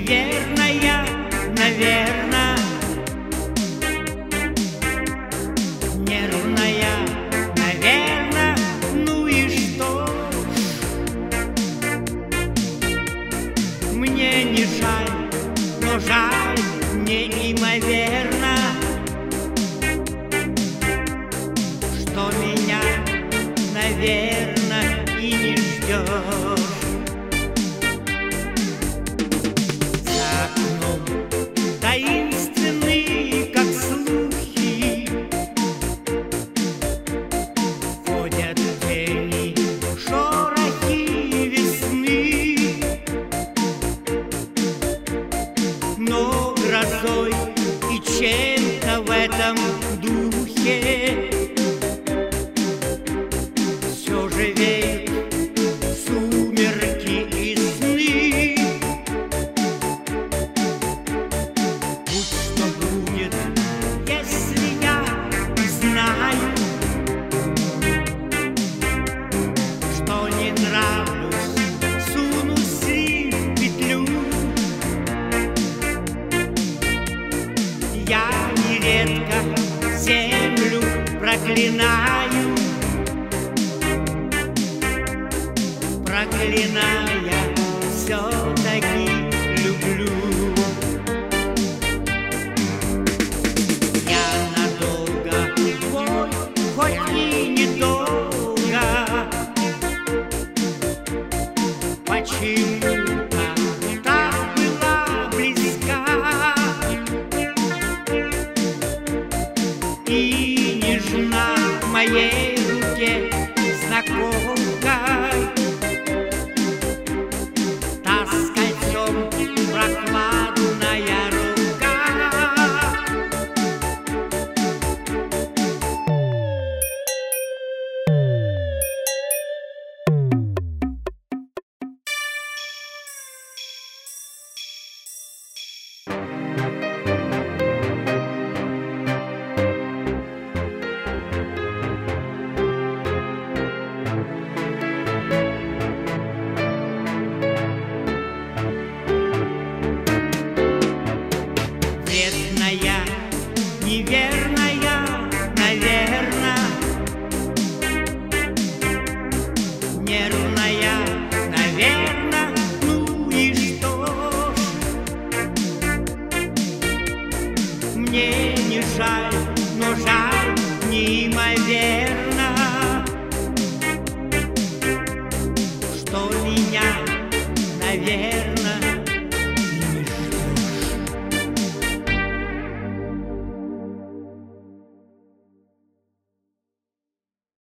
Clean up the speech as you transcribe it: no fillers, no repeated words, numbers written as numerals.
неверная, наверно, нервная, наверно, ну и что ж, мне не жаль, но жаль неимоверно, что меня, наверно, и не ждешь. За окном таинственные, как слухи, ходят тени, шорохи весны, но грозой и чем-то в этом духе все же веют сумерки и сны. Будь что будет, если я знаю, что не нравлюсь, сунусь ли в петлю. Я нередко землю проклинаю, проклиная, все-таки люблю. Я надолго твой, хоть и недолго, почему-то так была близка и нежна в моей руке знакомкой. Та с кольцом прохладная рука. Вредная, неверная, наверно, нервная, наверно, ну и что ж, мне не жаль, но жаль неимоверно, что меня, наверно,